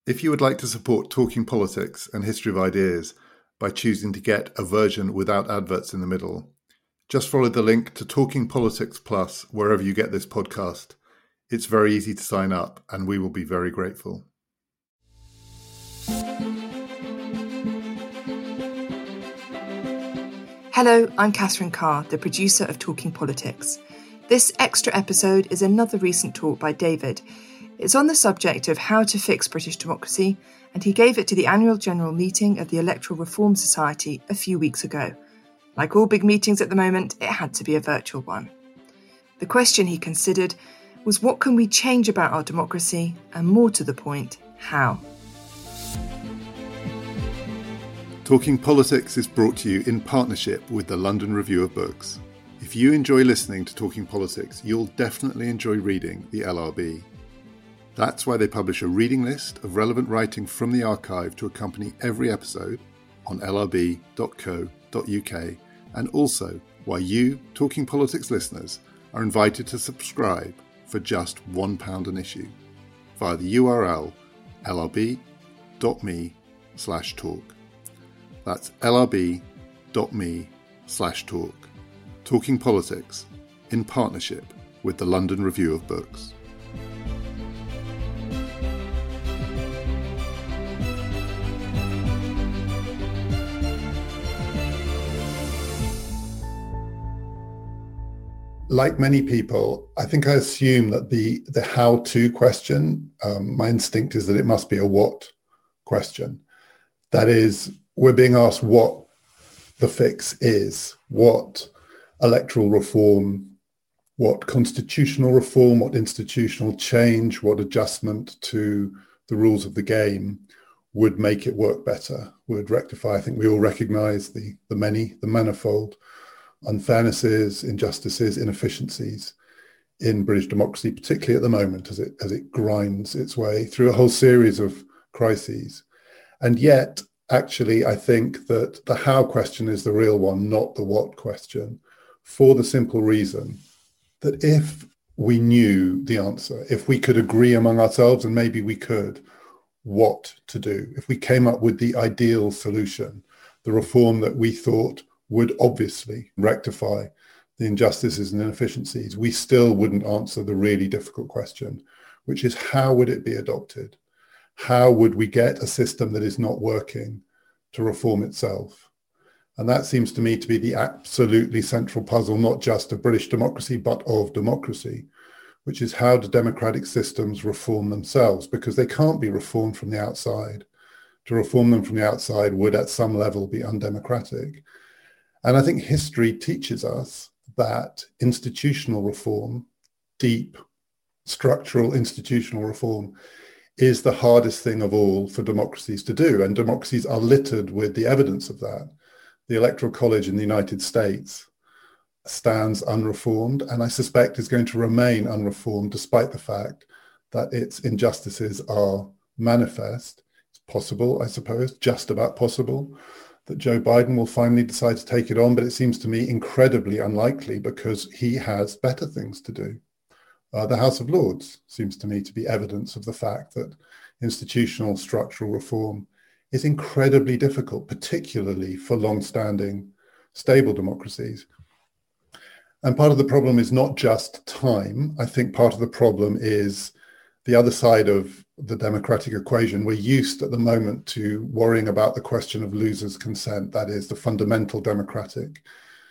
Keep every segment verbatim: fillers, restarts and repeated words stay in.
If you would like to support Talking Politics and History of Ideas by choosing to get a version without adverts in the middle, just follow the link to Talking Politics Plus wherever you get this podcast. It's very easy to sign up, and we will be very grateful. Hello, I'm Catherine Carr, the producer of Talking Politics. This extra episode is another recent talk by David. It's on the subject of how to fix British democracy, and he gave it to the annual general meeting of the Electoral Reform Society a few weeks ago. Like all big meetings at the moment, it had to be a virtual one. The question he considered was, what can we change about our democracy, and more to the point, how? Talking Politics is brought to you in partnership with the London Review of Books. If you enjoy listening to Talking Politics, you'll definitely enjoy reading the L R B. That's why they publish a reading list of relevant writing from the archive to accompany every episode on l r b dot co dot u k, and also why you, Talking Politics listeners, are invited to subscribe for just one pound an issue via the U R L l r b dot m e slash talk. That's lrb.me slash talk. Talking Politics in partnership with the London Review of Books. Like many people, I think I assume that the, the how-to question, um, my instinct is that it must be a what question. That is, we're being asked what the fix is, what electoral reform, what constitutional reform, what institutional change, what adjustment to the rules of the game would make it work better, would rectify. I think we all recognise the, the many, the manifold unfairnesses, injustices, inefficiencies in British democracy, particularly at the moment as it as it grinds its way through a whole series of crises. And yet, actually, I think that the how question is the real one, not the what question, for the simple reason that if we knew the answer, if we could agree among ourselves, and maybe we could, what to do, if we came up with the ideal solution, the reform that we thought would obviously rectify the injustices and inefficiencies, we still wouldn't answer the really difficult question, which is how would it be adopted? How would we get a system that is not working to reform itself? And that seems to me to be the absolutely central puzzle, not just of British democracy, but of democracy, which is how do democratic systems reform themselves? Because they can't be reformed from the outside. To reform them from the outside would at some level be undemocratic. And I think history teaches us that institutional reform, deep structural institutional reform, is the hardest thing of all for democracies to do. And democracies are littered with the evidence of that. The Electoral College in the United States stands unreformed, and I suspect is going to remain unreformed despite the fact that its injustices are manifest. It's possible, I suppose, just about possible, that Joe Biden will finally decide to take it on, but it seems to me incredibly unlikely because he has better things to do. Uh, the House of Lords seems to me to be evidence of the fact that institutional structural reform is incredibly difficult, particularly for long-standing, stable democracies. And part of the problem is not just time. I think part of the problem is the other side of the democratic equation. We're used at the moment to worrying about the question of losers' consent, that is the fundamental democratic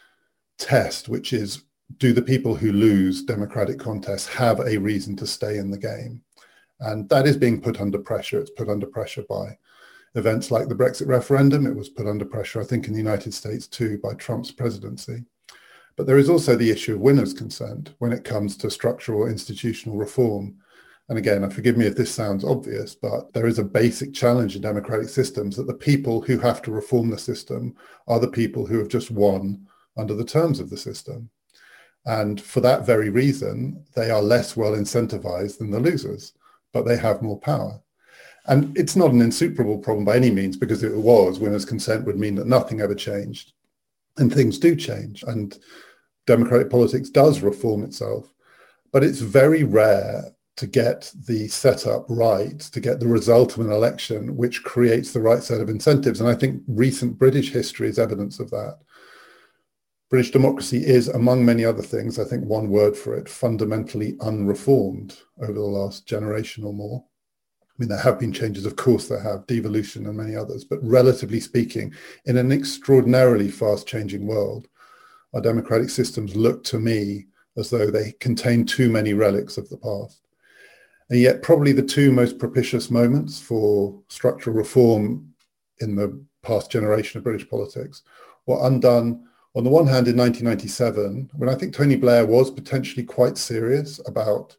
test, which is, do the people who lose democratic contests have a reason to stay in the game? And that is being put under pressure. It's put under pressure by events like the Brexit referendum. It was put under pressure, I think, in the United States too, by Trump's presidency. But there is also the issue of winners' consent when it comes to structural or institutional reform. And again, forgive me if this sounds obvious, but there is a basic challenge in democratic systems that the people who have to reform the system are the people who have just won under the terms of the system. And for that very reason, they are less well incentivized than the losers, but they have more power. And it's not an insuperable problem by any means, because if it was, winners' consent would mean that nothing ever changed. And things do change, and democratic politics does reform itself. But it's very rare to get the setup right, to get the result of an election which creates the right set of incentives. And I think recent British history is evidence of that. British democracy is, among many other things, I think one word for it, fundamentally unreformed over the last generation or more. I mean, there have been changes, of course there have, devolution and many others, but relatively speaking, in an extraordinarily fast-changing world, our democratic systems look to me as though they contain too many relics of the past. And yet probably the two most propitious moments for structural reform in the past generation of British politics were undone, on the one hand, in nineteen ninety-seven, when I think Tony Blair was potentially quite serious about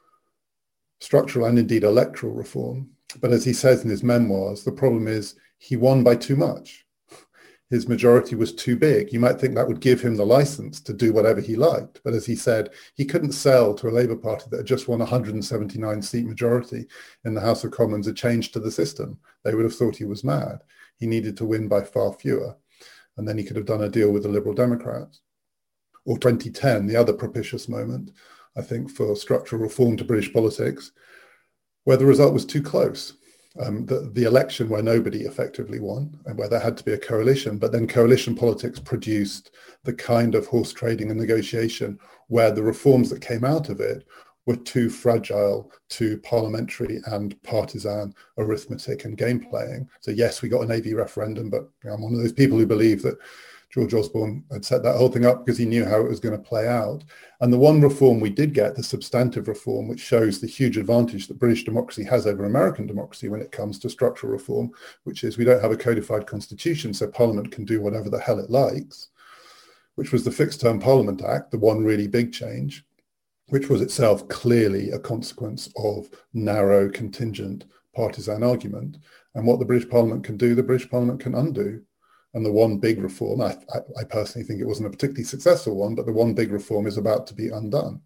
structural and indeed electoral reform. But as he says in his memoirs, the problem is he won by too much. His majority was too big. You might think that would give him the license to do whatever he liked. But as he said, he couldn't sell to a Labour Party that had just won a one hundred seventy-nine seat majority in the House of Commons a change to the system. They would have thought he was mad. He needed to win by far fewer. And then he could have done a deal with the Liberal Democrats. Or twenty ten, the other propitious moment, I think, for structural reform to British politics, where the result was too close. Um, the, the election where nobody effectively won and where there had to be a coalition, but then coalition politics produced the kind of horse trading and negotiation where the reforms that came out of it were too fragile to parliamentary and partisan arithmetic and game playing. So yes, we got an A V referendum, but you know, I'm one of those people who believe that George Osborne had set that whole thing up because he knew how it was going to play out. And the one reform we did get, the substantive reform, which shows the huge advantage that British democracy has over American democracy when it comes to structural reform, which is we don't have a codified constitution, so Parliament can do whatever the hell it likes, which was the Fixed Term Parliament Act, the one really big change, which was itself clearly a consequence of narrow, contingent, partisan argument. And what the British Parliament can do, the British Parliament can undo. And the one big reform, I, I, I personally think it wasn't a particularly successful one, but the one big reform is about to be undone.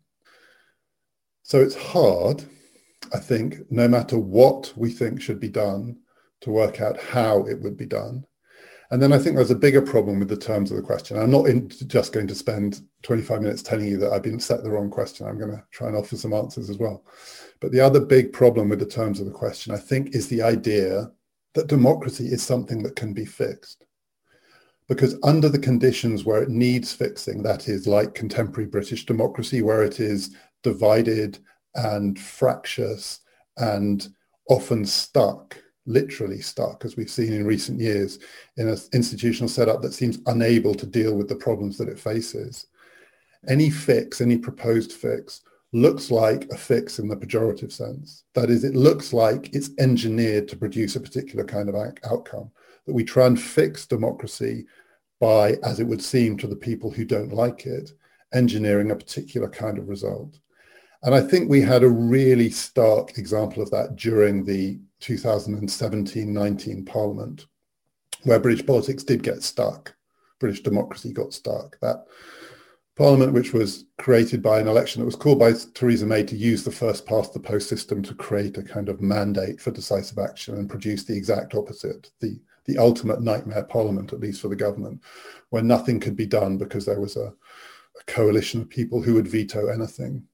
So it's hard, I think, no matter what we think should be done, to work out how it would be done. And then I think there's a bigger problem with the terms of the question. I'm not in, just going to spend twenty-five minutes telling you that I've been set the wrong question. I'm going to try and offer some answers as well. But the other big problem with the terms of the question, I think, is the idea that democracy is something that can be fixed. Because under the conditions where it needs fixing, that is like contemporary British democracy, where it is divided and fractious and often stuck, literally stuck, as we've seen in recent years, in an institutional setup that seems unable to deal with the problems that it faces. Any fix, any proposed fix, looks like a fix in the pejorative sense. That is, it looks like it's engineered to produce a particular kind of outcome. That we try and fix democracy by, as it would seem to the people who don't like it, engineering a particular kind of result. And I think we had a really stark example of that during the two thousand seventeen nineteen Parliament, where British politics did get stuck. British democracy got stuck. That Parliament, which was created by an election that was called by Theresa May to use the first past the post system to create a kind of mandate for decisive action and produce the exact opposite, the the ultimate nightmare parliament, at least for the government, where nothing could be done because there was a, a coalition of people who would veto anything.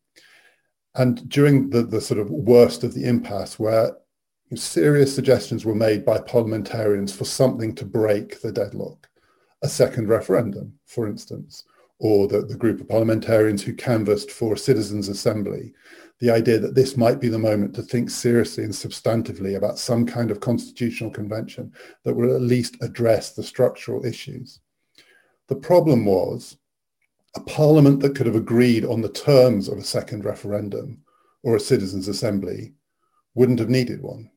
And during the, the sort of worst of the impasse, where serious suggestions were made by parliamentarians for something to break the deadlock, a second referendum, for instance, or the, the group of parliamentarians who canvassed for a citizens' assembly, the idea that this might be the moment to think seriously and substantively about some kind of constitutional convention that will at least address the structural issues. The problem was a parliament that could have agreed on the terms of a second referendum or a citizens' assembly wouldn't have needed one.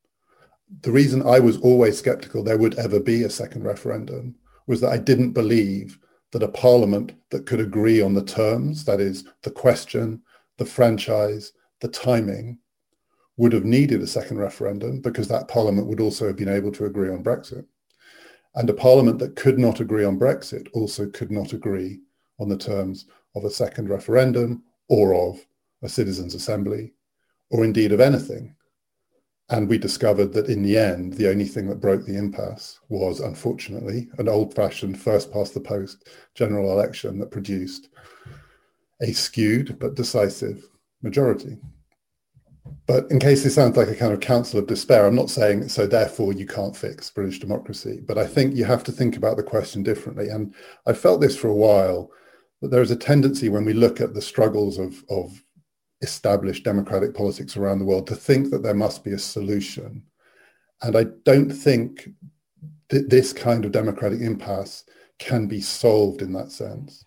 The reason I was always skeptical there would ever be a second referendum was that I didn't believe that a parliament that could agree on the terms, that is, the question, the franchise, the timing, would have needed a second referendum because that parliament would also have been able to agree on Brexit. And a parliament that could not agree on Brexit also could not agree on the terms of a second referendum or of a citizens' assembly, or indeed of anything. And we discovered that in the end, the only thing that broke the impasse was, unfortunately, an old-fashioned first-past-the-post general election that produced a skewed but decisive majority. But in case this sounds like a kind of counsel of despair, I'm not saying so therefore you can't fix British democracy. But I think you have to think about the question differently. And I felt this for a while, that there is a tendency when we look at the struggles of, of established democratic politics around the world to think that there must be a solution. And I don't think that this kind of democratic impasse can be solved in that sense.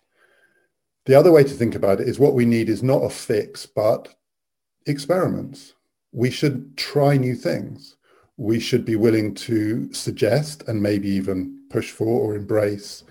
The other way to think about it is what we need is not a fix, but experiments. We should try new things. We should be willing to suggest and maybe even push for or embrace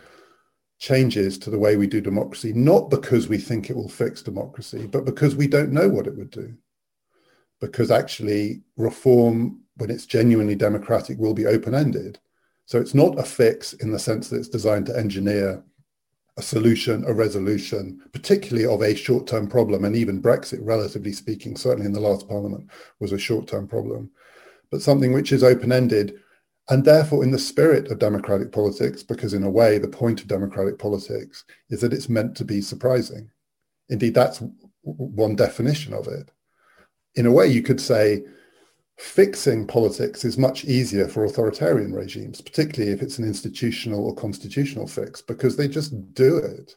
changes to the way we do democracy, not because we think it will fix democracy, but because we don't know what it would do. Because actually reform, when it's genuinely democratic, will be open-ended. So it's not a fix in the sense that it's designed to engineer a solution, a resolution, particularly of a short-term problem. And even Brexit, relatively speaking, certainly in the last parliament, was a short-term problem. But something which is open-ended and therefore in the spirit of democratic politics, because in a way, the point of democratic politics is that it's meant to be surprising. Indeed, that's one definition of it. In a way, you could say fixing politics is much easier for authoritarian regimes, particularly if it's an institutional or constitutional fix, because they just do it.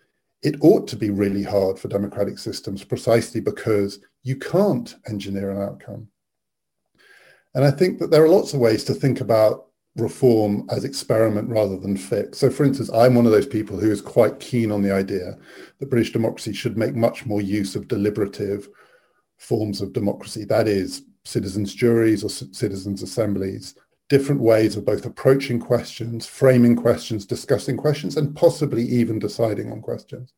It ought to be really hard for democratic systems precisely because you can't engineer an outcome. And I think that there are lots of ways to think about reform as experiment rather than fix. So for instance, I'm one of those people who is quite keen on the idea that British democracy should make much more use of deliberative forms of democracy. That is, citizens' juries or c- citizens' assemblies, different ways of both approaching questions, framing questions, discussing questions, and possibly even deciding on questions.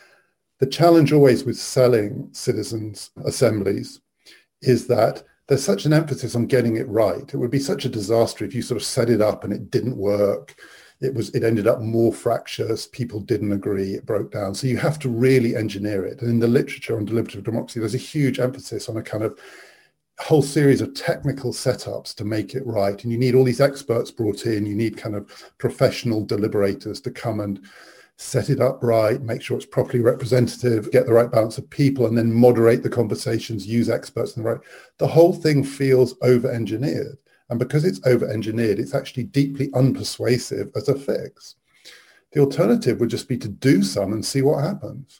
The challenge always with selling citizens' assemblies is that there's such an emphasis on getting it right. It would be such a disaster if you sort of set it up and it didn't work. It was, it ended up more fractious. People didn't agree. It broke down. So you have to really engineer it. And in the literature on deliberative democracy, there's a huge emphasis on a kind of whole series of technical setups to make it right. And you need all these experts brought in. You need kind of professional deliberators to come and set it up right, make sure it's properly representative, get the right balance of people, and then moderate the conversations, use experts in the right. The whole thing feels over-engineered. And because it's over-engineered, it's actually deeply unpersuasive as a fix. The alternative would just be to do some and see what happens,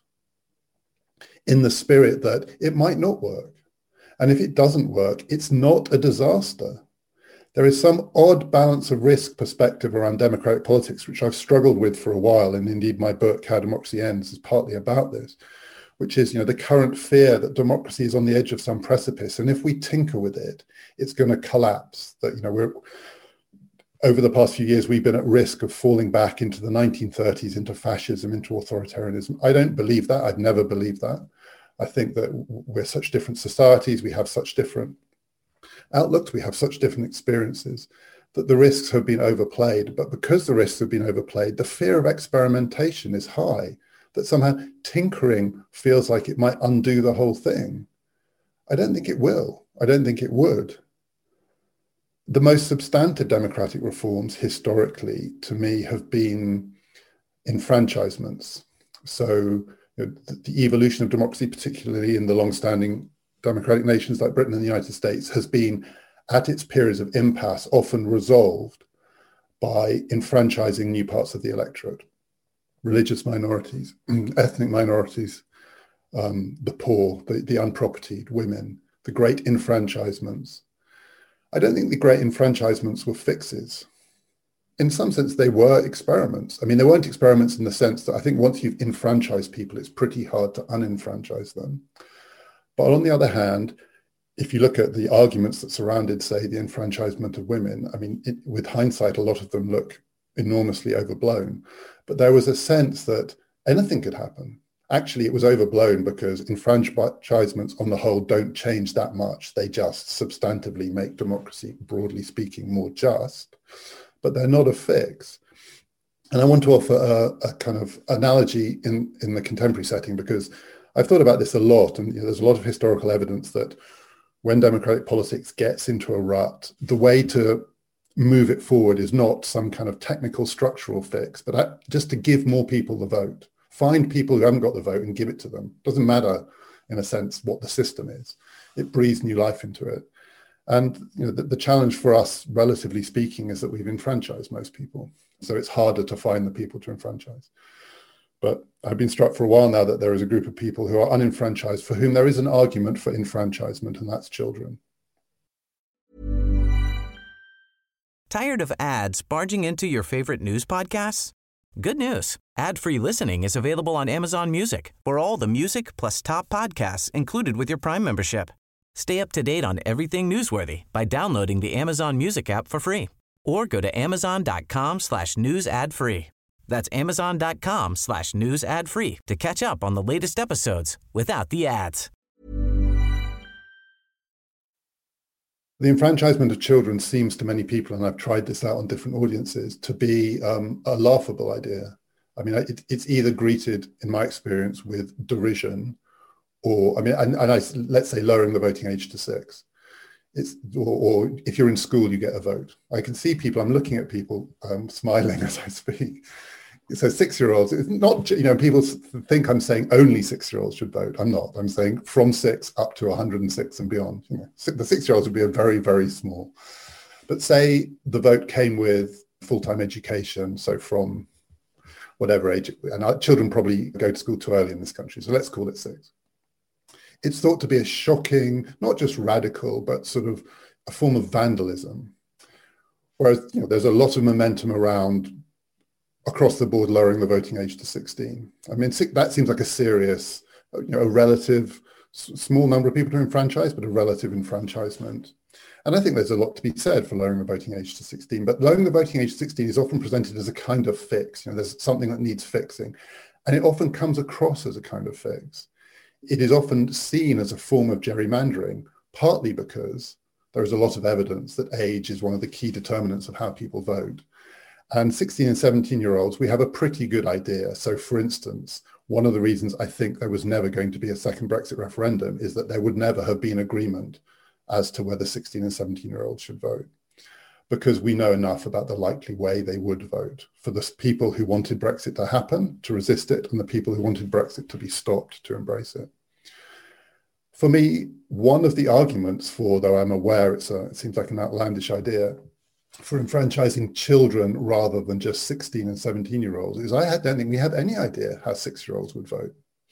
in the spirit that it might not work. And if it doesn't work, it's not a disaster. There is some odd balance of risk perspective around democratic politics, which I've struggled with for a while. And indeed, my book, How Democracy Ends, is partly about this, which is, you know, the current fear that democracy is on the edge of some precipice. And if we tinker with it, it's going to collapse. That, you know, we're over the past few years, we've been at risk of falling back into the nineteen thirties, into fascism, into authoritarianism. I don't believe that. I've never believed that. I think that we're such different societies, we have such different outlooks, we have such different experiences, that the risks have been overplayed. But because the risks have been overplayed, the fear of experimentation is high, that somehow tinkering feels like it might undo the whole thing. I don't think it will. I don't think it would. The most substantive democratic reforms historically, to me, have been enfranchisements. So you know, the, the evolution of democracy, particularly in the long-standing democratic nations like Britain and the United States, has been, at its periods of impasse, often resolved by enfranchising new parts of the electorate, religious minorities, ethnic minorities, um, the poor, the, the unpropertied, women, the great enfranchisements. I don't think the great enfranchisements were fixes. In some sense, they were experiments. I mean, they weren't experiments in the sense that I think once you've enfranchised people, it's pretty hard to unenfranchise them. But on the other hand, if you look at the arguments that surrounded, say, the enfranchisement of women, I mean, it, with hindsight, a lot of them look enormously overblown. But there was a sense that anything could happen. Actually, it was overblown because enfranchisements on the whole don't change that much. They just substantively make democracy, broadly speaking, more just. But they're not a fix. And I want to offer a, a kind of analogy in, in the contemporary setting, because I've thought about this a lot, and you know, there's a lot of historical evidence that when democratic politics gets into a rut, the way to move it forward is not some kind of technical structural fix, but I, just to give more people the vote. Find people who haven't got the vote and give it to them. Doesn't matter, in a sense, what the system is. it breathes new life into it. And you know, the, the challenge for us, relatively speaking, is that we've enfranchised most people. So it's harder to find the people to enfranchise. But I've been struck for a while now that there is a group of people who are unenfranchised for whom there is an argument for enfranchisement, and that's children. Tired of ads barging into your favorite news podcasts? Good news. Ad-free listening is available on Amazon Music for all the music plus top podcasts included with your Prime membership. Stay up to date on everything newsworthy by downloading the Amazon Music app for free or go to amazon.com slash news ad free. That's amazon.com slash news ad free to catch up on the latest episodes without the ads. The enfranchisement of children seems to many people, and I've tried this out on different audiences, to be um, a laughable idea. I mean, it, it's either greeted, in my experience, with derision, or, I mean, and, and I, let's say lowering the voting age to six. It's, or, or if you're in school, you get a vote. I can see people, I'm looking at people um, smiling as I speak. So six-year-olds, it's not, you know, people think I'm saying only six-year-olds should vote. I'm not. I'm saying from six up to one hundred six and beyond. You know, the six-year-olds would be a very, very small. But say the vote came with full-time education, so from whatever age, and our children probably go to school too early in this country, so let's call it six. It's thought to be a shocking, not just radical, but sort of a form of vandalism. Whereas, you know, there's a lot of momentum around across the board lowering the voting age to sixteen. I mean, that seems like a serious, you know, a relative small number of people to enfranchise, but a relative enfranchisement. And I think there's a lot to be said for lowering the voting age to sixteen, but lowering the voting age to sixteen is often presented as a kind of fix. You know, there's something that needs fixing, and it often comes across as a kind of fix. It is often seen as a form of gerrymandering, partly because there is a lot of evidence that age is one of the key determinants of how people vote. And sixteen and seventeen year olds, we have a pretty good idea. So for instance, one of the reasons I think there was never going to be a second Brexit referendum is that there would never have been agreement as to whether sixteen and seventeen year olds should vote, because we know enough about the likely way they would vote for the people who wanted Brexit to happen, to resist it, and the people who wanted Brexit to be stopped, to embrace it. For me, one of the arguments for, though I'm aware it's a, it seems like an outlandish idea, for enfranchising children rather than just sixteen and seventeen year olds is I don't think we have any idea how six year olds would vote.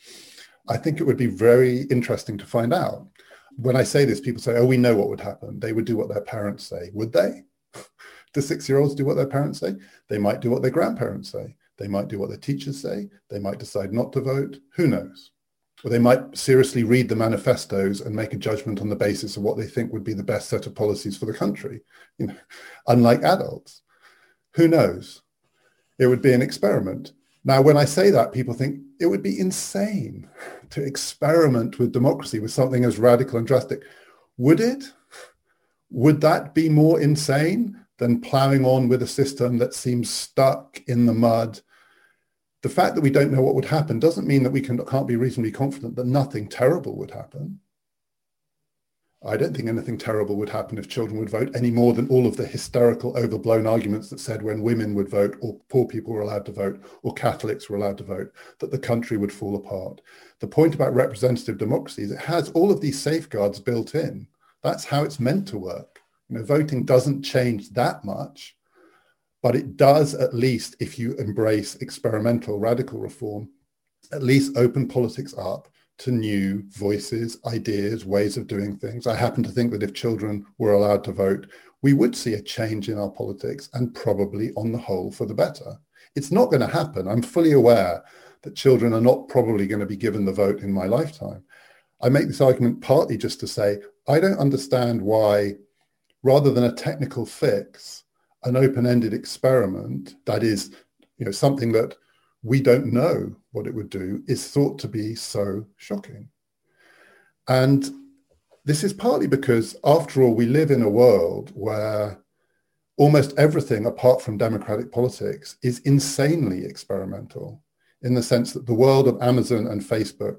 I think it would be very interesting to find out. When I say this, people say, oh, we know what would happen. They would do what their parents say. Would they? Do six year olds do what their parents say? They might do what their grandparents say. They might do what their teachers say. They might decide not to vote. Who knows? Or they might seriously read the manifestos and make a judgment on the basis of what they think would be the best set of policies for the country. You know, unlike adults. Who knows? It would be an experiment. Now, when I say that, people think it would be insane to experiment with democracy with something as radical and drastic. Would it? Would that be more insane than ploughing on with a system that seems stuck in the mud? The fact that we don't know what would happen doesn't mean that we can, can't be reasonably confident that nothing terrible would happen. I don't think anything terrible would happen if children would vote, any more than all of the hysterical, overblown arguments that said when women would vote, or poor people were allowed to vote, or Catholics were allowed to vote, that the country would fall apart. The point about representative democracy is it has all of these safeguards built in. That's how it's meant to work. You know, voting doesn't change that much, but it does, at least if you embrace experimental radical reform, at least open politics up to new voices, ideas, ways of doing things. I happen to think that if children were allowed to vote, we would see a change in our politics, and probably on the whole for the better. It's not going to happen. I'm fully aware that children are not probably going to be given the vote in my lifetime. I make this argument partly just to say, I don't understand why, rather than a technical fix, an open-ended experiment that is, you know, something that we don't know what it would do is thought to be so shocking. And this is partly because, after all, we live in a world where almost everything apart from democratic politics is insanely experimental, in the sense that the world of Amazon and Facebook,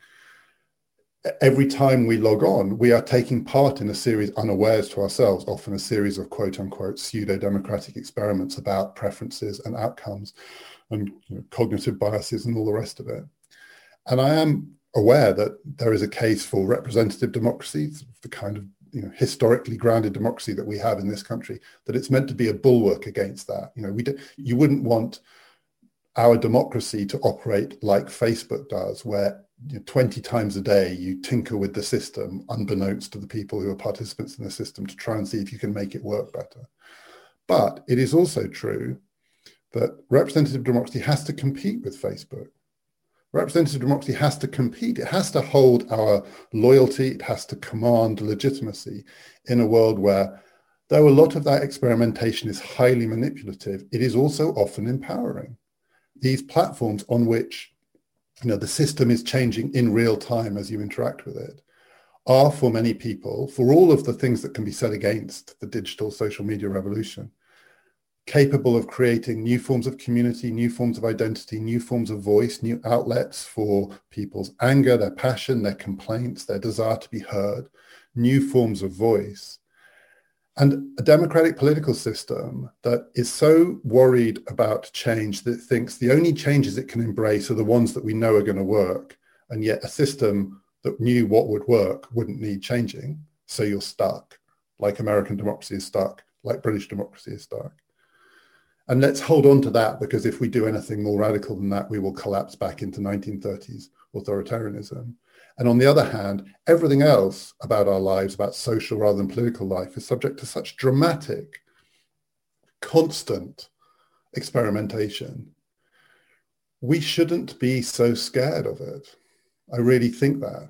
every time we log on, we are taking part in a series, unawares to ourselves, often a series of quote unquote pseudo-democratic experiments about preferences and outcomes and, you know, cognitive biases and all the rest of it. And I am aware that there is a case for representative democracy, the kind of you know, historically grounded democracy that we have in this country, that it's meant to be a bulwark against that. You know, we do, you wouldn't want our democracy to operate like Facebook does, where you know, twenty times a day you tinker with the system, unbeknownst to the people who are participants in the system, to try and see if you can make it work better. But it is also true that representative democracy has to compete with Facebook. Representative democracy has to compete. It has to hold our loyalty. It has to command legitimacy in a world where, though a lot of that experimentation is highly manipulative, it is also often empowering. These platforms on which you know, the system is changing in real time as you interact with it are, for many people, for all of the things that can be said against the digital social media revolution, capable of creating new forms of community, new forms of identity, new forms of voice, new outlets for people's anger, their passion, their complaints, their desire to be heard, new forms of voice. And a democratic political system that is so worried about change that it thinks the only changes it can embrace are the ones that we know are going to work, and yet a system that knew what would work wouldn't need changing, so you're stuck, like American democracy is stuck, like British democracy is stuck. And let's hold on to that, because if we do anything more radical than that, we will collapse back into nineteen thirties authoritarianism. And on the other hand, everything else about our lives, about social rather than political life, is subject to such dramatic, constant experimentation. We shouldn't be so scared of it. I really think that.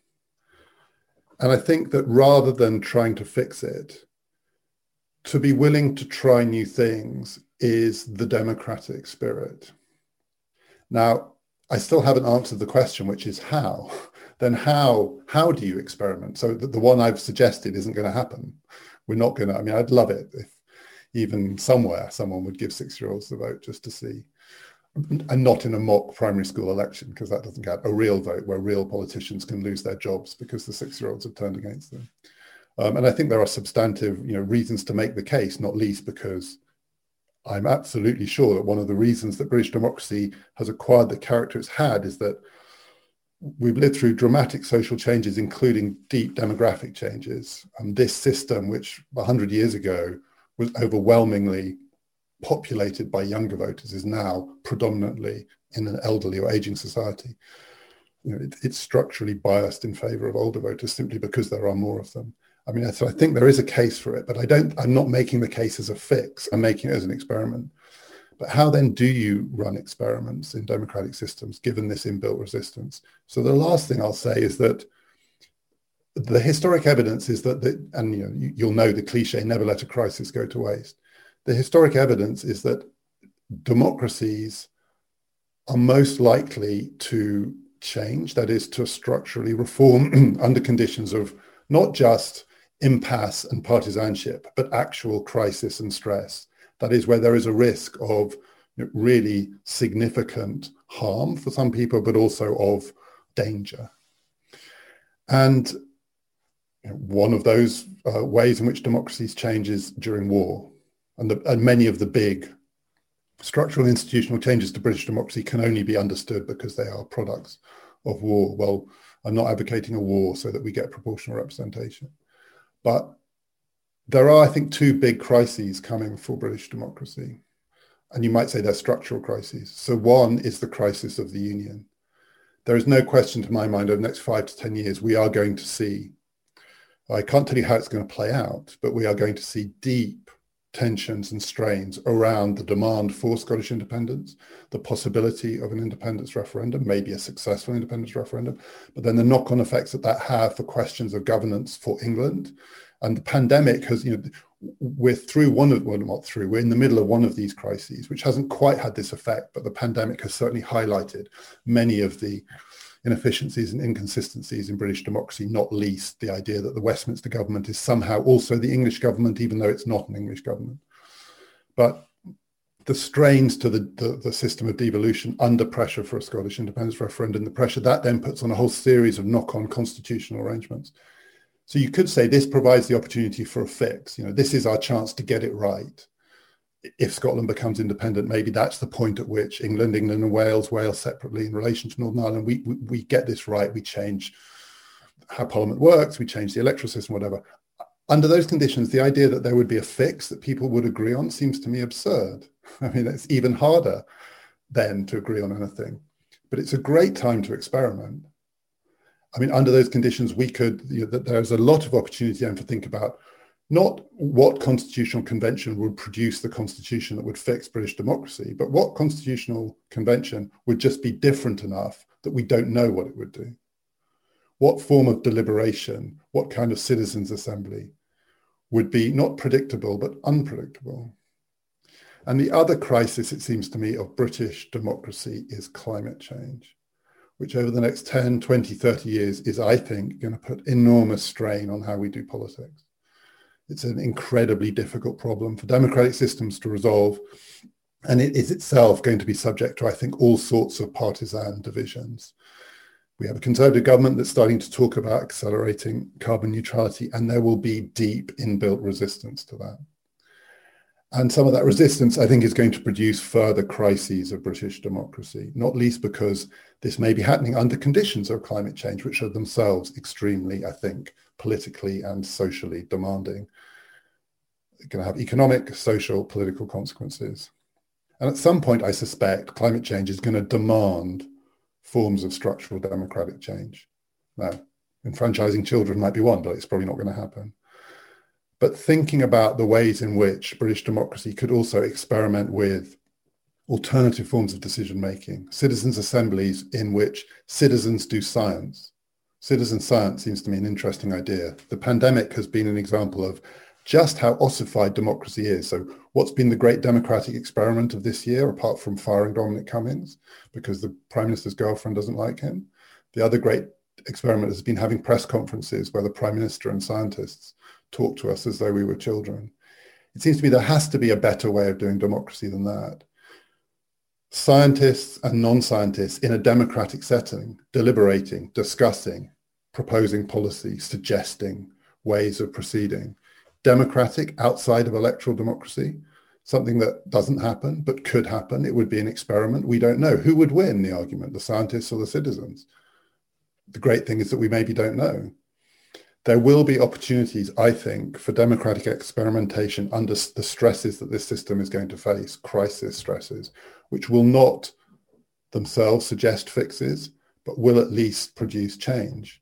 And I think that rather than trying to fix it, to be willing to try new things is the democratic spirit. Now, I still haven't answered the question, which is how. Then how, how do you experiment? So the, the one I've suggested isn't going to happen. We're not going to, I mean, I'd love it if even somewhere someone would give six-year-olds the vote just to see. And not in a mock primary school election, because that doesn't count. A real vote where real politicians can lose their jobs because the six-year-olds have turned against them. Um, and I think there are substantive, you know, reasons to make the case, not least because I'm absolutely sure that one of the reasons that British democracy has acquired the character it's had is that we've lived through dramatic social changes, including deep demographic changes. And this system, which one hundred years ago was overwhelmingly populated by younger voters, is now predominantly in an elderly or aging society. You know, it, it's structurally biased in favor of older voters simply because there are more of them. I mean, so I think there is a case for it, but I don't, I'm not making the case as a fix. I'm making it as an experiment. But how then do you run experiments in democratic systems, given this inbuilt resistance? So the last thing I'll say is that the historic evidence is that, the, and you know, you, you'll know the cliche, never let a crisis go to waste. The historic evidence is that democracies are most likely to change, that is, to structurally reform under conditions of not just impasse and partisanship, but actual crisis and stress. That is, where there is a risk of you know, really significant harm for some people, but also of danger. And you know, one of those uh, ways in which democracies change is during war. And, the, and many of the big structural institutional changes to British democracy can only be understood because they are products of war. Well, I'm not advocating a war so that we get proportional representation. But there are, I think, two big crises coming for British democracy. And you might say they're structural crises. So one is the crisis of the union. There is no question to my mind over the next five to ten years, we are going to see, I can't tell you how it's going to play out, but we are going to see deep tensions and strains around the demand for Scottish independence, the possibility of an independence referendum, maybe a successful independence referendum, but then the knock-on effects that that have for questions of governance for England. And the pandemic has, you know, we're through one of, well, not through, we're in the middle of one of these crises, which hasn't quite had this effect, but the pandemic has certainly highlighted many of the inefficiencies and inconsistencies in British democracy, not least the idea that the Westminster government is somehow also the English government, even though it's not an English government. But the strains to the, the, the system of devolution under pressure for a Scottish independence referendum, the pressure that then puts on a whole series of knock-on constitutional arrangements. So you could say this provides the opportunity for a fix. You know, this is our chance to get it right. if Scotland becomes independent, maybe that's the point at which England, England and Wales, Wales separately in relation to Northern Ireland, we, we, we get this right, we change how Parliament works, we change the electoral system, whatever. Under those conditions, the idea that there would be a fix that people would agree on seems to me absurd. I mean, it's even harder then to agree on anything. But it's a great time to experiment. I mean, under those conditions, we could, you know, there's a lot of opportunity then to think about not what constitutional convention would produce the constitution that would fix British democracy, but what constitutional convention would just be different enough that we don't know what it would do. What form of deliberation, what kind of citizens' assembly would be not predictable, but unpredictable. And the other crisis, it seems to me, of British democracy is climate change, which over the next ten, twenty, thirty years is, I think, going to put enormous strain on how we do politics. It's an incredibly difficult problem for democratic systems to resolve. And it is itself going to be subject to, I think, all sorts of partisan divisions. We have a Conservative government that's starting to talk about accelerating carbon neutrality, and there will be deep inbuilt resistance to that. And some of that resistance, I think, is going to produce further crises of British democracy, not least because this may be happening under conditions of climate change, which are themselves extremely, I think, politically and socially demanding. It's going to have economic, social, political consequences. And at some point, I suspect climate change is going to demand forms of structural democratic change. Now, enfranchising children might be one, but it's probably not going to happen. But thinking about the ways in which British democracy could also experiment with alternative forms of decision-making, citizens' assemblies in which citizens do science. Citizen science seems to me an interesting idea. The pandemic has been an example of just how ossified democracy is. So what's been the great democratic experiment of this year, apart from firing Dominic Cummings because the Prime Minister's girlfriend doesn't like him? The other great experiment has been having press conferences where the Prime Minister and scientists talk to us as though we were children. It seems to me there has to be a better way of doing democracy than that. Scientists and non-scientists in a democratic setting, deliberating, discussing, proposing policy, suggesting ways of proceeding. Democratic outside of electoral democracy, something that doesn't happen but could happen. It would be an experiment. We don't know. Who would win the argument, the scientists or the citizens? The great thing is that we maybe don't know. There will be opportunities, I think, for democratic experimentation under the stresses that this system is going to face, crisis stresses, which will not themselves suggest fixes, but will at least produce change.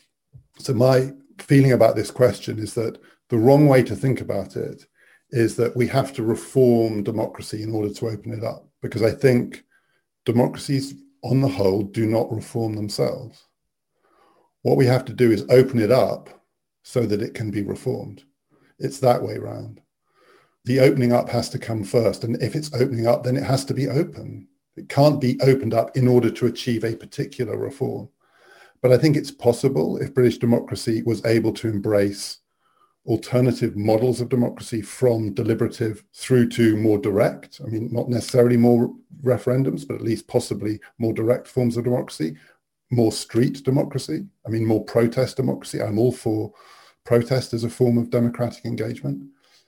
So my feeling about this question is that the wrong way to think about it is that we have to reform democracy in order to open it up, because I think democracies on the whole do not reform themselves. What we have to do is open it up so that it can be reformed. It's that way round. The opening up has to come first. And if it's opening up, then it has to be open. It can't be opened up in order to achieve a particular reform. But I think it's possible if British democracy was able to embrace alternative models of democracy from deliberative through to more direct. I mean, not necessarily more referendums, but at least possibly more direct forms of democracy. More street democracy, I mean, more protest democracy. I'm all for protest as a form of democratic engagement.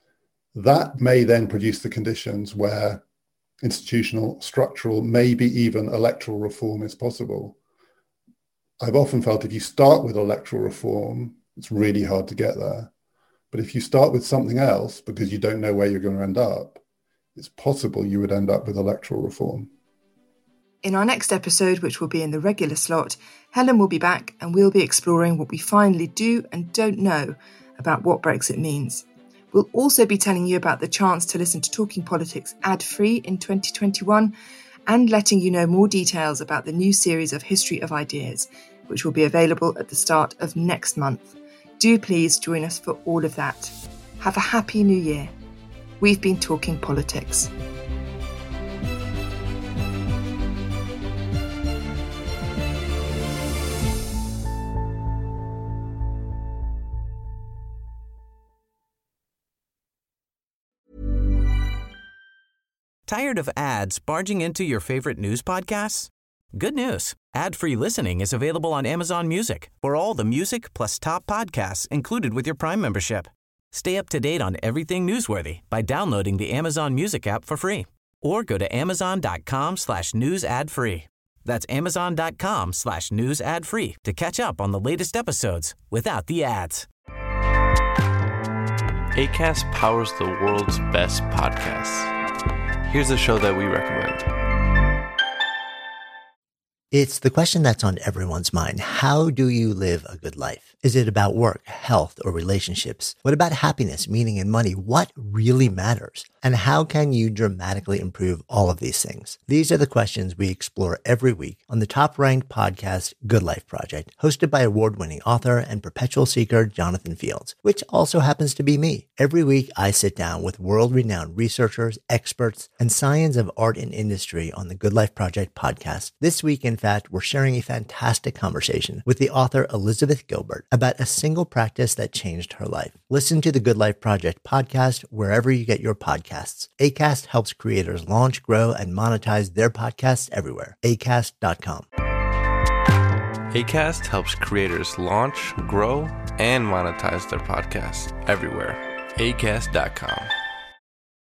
That may then produce the conditions where institutional, structural, maybe even electoral reform is possible. I've often felt if you start with electoral reform, it's really hard to get there. But if you start with something else because you don't know where you're going to end up, it's possible you would end up with electoral reform. In our next episode, which will be in the regular slot, Helen will be back and we'll be exploring what we finally do and don't know about what Brexit means. We'll also be telling you about the chance to listen to Talking Politics ad-free in twenty twenty-one and letting you know more details about the new series of History of Ideas, which will be available at the start of next month. Do please join us for all of that. Have a happy new year. We've been Talking Politics. Tired of ads barging into your favorite news podcasts? Good news. Ad-free listening is available on Amazon Music for all the music plus top podcasts included with your Prime membership. Stay up to date on everything newsworthy by downloading the Amazon Music app for free or go to amazon.com slash news ad free. That's amazon.com slash news ad free to catch up on the latest episodes without the ads. Acast powers the world's best podcasts. Here's a show that we recommend. It's the question that's on everyone's mind. How do you live a good life? Is it about work, health, or relationships? What about happiness, meaning, and money? What really matters? And how can you dramatically improve all of these things? These are the questions we explore every week on the top-ranked podcast, Good Life Project, hosted by award-winning author and perpetual seeker Jonathan Fields, which also happens to be me. Every week, I sit down with world-renowned researchers, experts, and science of art and industry on the Good Life Project podcast. This week, in fact, we're sharing a fantastic conversation with the author Elizabeth Gilbert about a single practice that changed her life. Listen to the Good Life Project podcast wherever you get your podcasts. Acast helps creators launch, grow, and monetize their podcasts everywhere. acast dot com. Acast helps creators launch, grow, and monetize their podcasts everywhere. acast dot com.